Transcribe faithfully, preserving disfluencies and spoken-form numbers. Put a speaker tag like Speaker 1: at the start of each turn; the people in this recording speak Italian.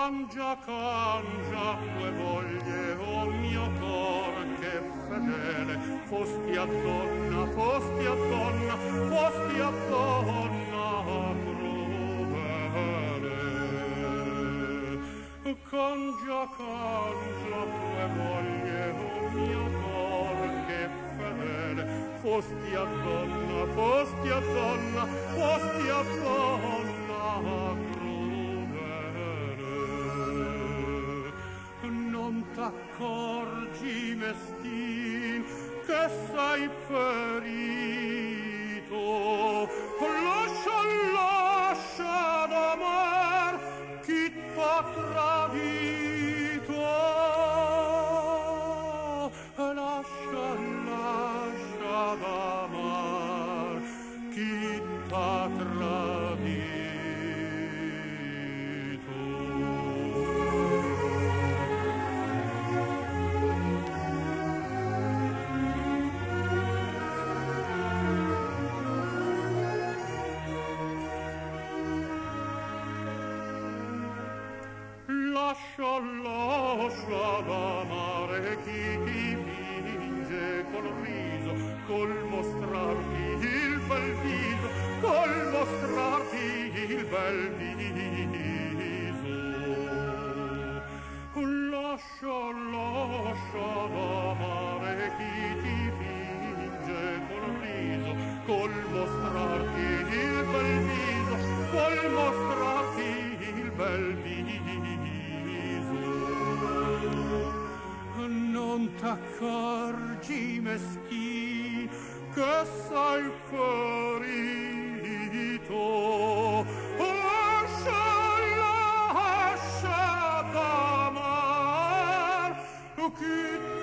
Speaker 1: Cangia, cangia, tue voglie, o mio cor che fedele, fosti a donna, fosti a donna, fosti a donna crudele. Cangia, cangia, tue voglie, o mio cor che fedele, fosti a donna, fosti a donna, fosti a donna crudele. Non t'accorgi, meschin, che sei ferito, lascia, lascia d'amar chi t'ha tradito, lascia, lascia d'amar chi t'ha tradito. Lascia, lascia d'amare chi ti finge col riso, col mostrarti il bel viso, col mostrarti il bel viso. Lascia, lascia d'amare chi ti finge col riso, col mostrarti il bel viso, col mostrarti il bel viso. Non t'accorgi, meschin, che sei ferito, lascia, lascia d'amar chi